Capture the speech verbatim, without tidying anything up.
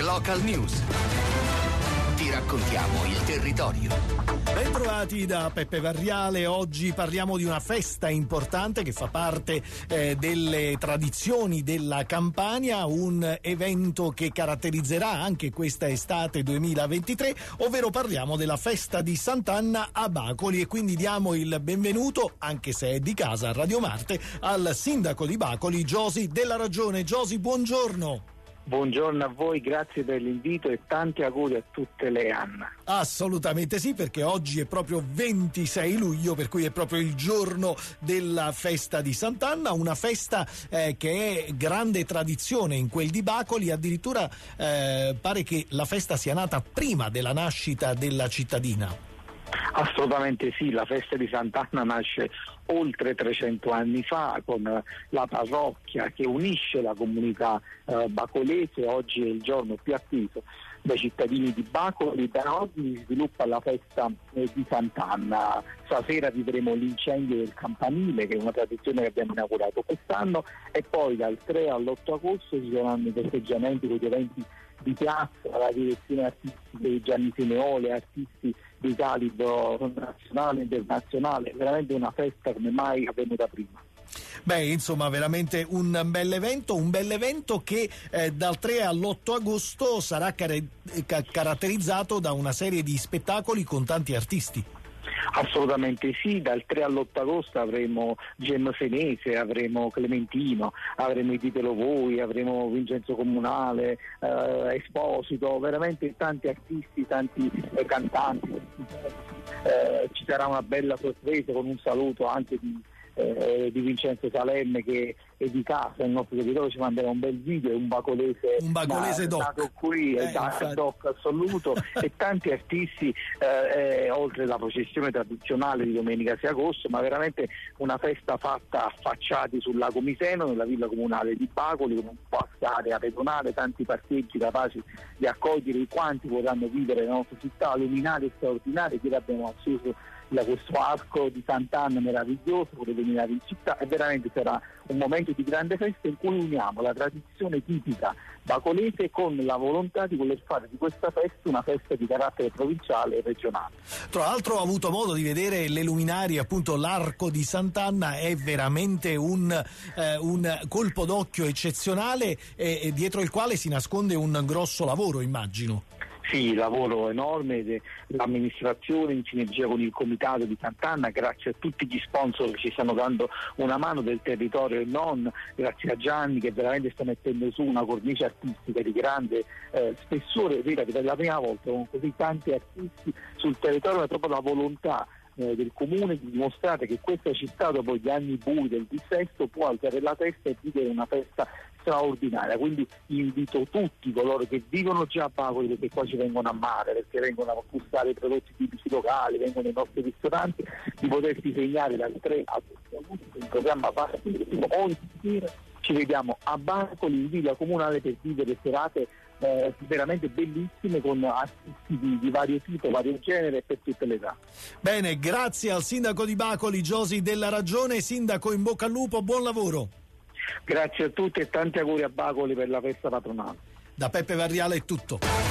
Local News. Ti raccontiamo il territorio. Bentrovati da Peppe Varriale. Oggi parliamo di una festa importante che fa parte eh, delle tradizioni della Campania, un evento che caratterizzerà anche questa estate duemilaventitré, ovvero parliamo della festa di Sant'Anna a Bacoli, e quindi diamo il benvenuto, anche se è di casa a Radio Marte, al sindaco di Bacoli, Giosi Della Ragione. Giosi, buongiorno. Buongiorno a voi, grazie per l'invito e tanti auguri a tutte le Anna. Assolutamente sì, perché oggi è proprio ventisei luglio, per cui è proprio il giorno della festa di Sant'Anna, una festa eh, che è grande tradizione in quel di Bacoli. Addirittura eh, pare che la festa sia nata prima della nascita della cittadina. Assolutamente sì, la festa di Sant'Anna nasce oltre trecento anni fa con la parrocchia che unisce la comunità eh, bacolese. Oggi è il giorno più atteso dai cittadini di Bacoli. Da oggi si sviluppa la festa eh, di Sant'Anna. Stasera vivremo l'incendio del campanile, che è una tradizione che abbiamo inaugurato quest'anno, e poi dal tre all'otto agosto ci saranno i festeggiamenti con gli eventi di piazza, la direzione artistica di Gianni Simeole, artisti di calibro nazionale e internazionale. Veramente una festa come mai avvenuta prima. Beh, insomma, veramente un bel evento, un bel evento che eh, dal tre all'otto agosto sarà car- ca- caratterizzato da una serie di spettacoli con tanti artisti. Assolutamente sì, dal tre all'otto agosto avremo Gem Senese, avremo Clementino, avremo I Ditelo Voi, avremo Vincenzo Comunale, eh, Esposito, veramente tanti artisti, tanti eh, cantanti. Eh, ci sarà una bella sorpresa con un saluto anche di Eh, di Vincenzo Salemme, che è di casa, il nostro territorio, ci manderà un bel video, un bacolese, un bacolese doc. nato qui, eh, da, doc assoluto, e tanti artisti, eh, eh, oltre la processione tradizionale di domenica sei agosto, ma veramente una festa fatta affacciati sul lago Miseno, nella villa comunale di Bacoli, con un vasta area pedonale, tanti parcheggi capaci di accogliere i quanti vorranno vivere nella nostra città, luminari e straordinari, che abbiamo acceso da questo arco di Sant'Anna meraviglioso, potete venire in città, e veramente sarà un momento di grande festa in cui uniamo la tradizione tipica bacolese con la volontà di voler fare di questa festa una festa di carattere provinciale e regionale. Tra l'altro ho avuto modo di vedere le luminarie, appunto l'arco di Sant'Anna è veramente un, eh, un colpo d'occhio eccezionale, e, e dietro il quale si nasconde un grosso lavoro, immagino. Sì, lavoro enorme, l'amministrazione in sinergia con il comitato di Sant'Anna, grazie a tutti gli sponsor che ci stanno dando una mano del territorio e non, grazie a Gianni che veramente sta mettendo su una cornice artistica di grande eh, spessore. Vedi che per la prima volta con così tanti artisti sul territorio è proprio la volontà eh, del comune di dimostrare che questa città, dopo gli anni bui del dissesto, può alzare la testa e vivere una festa straordinaria. Quindi invito tutti coloro che vivono già a Bacoli, perché qua ci vengono a mare, perché vengono a gustare i prodotti tipici locali, vengono ai nostri ristoranti, di potersi segnare dal tre al otto agosto in programma partito. Ogni sera ci vediamo a Bacoli in villa comunale per vivere serate eh, veramente bellissime con artisti di, di vario tipo, vario genere e per tutte le età. Bene, grazie al sindaco di Bacoli, Giosi Della Ragione. Sindaco, in bocca al lupo, buon lavoro. Grazie a tutti e tanti auguri a Bacoli per la festa patronale. Da Peppe Varriale è tutto.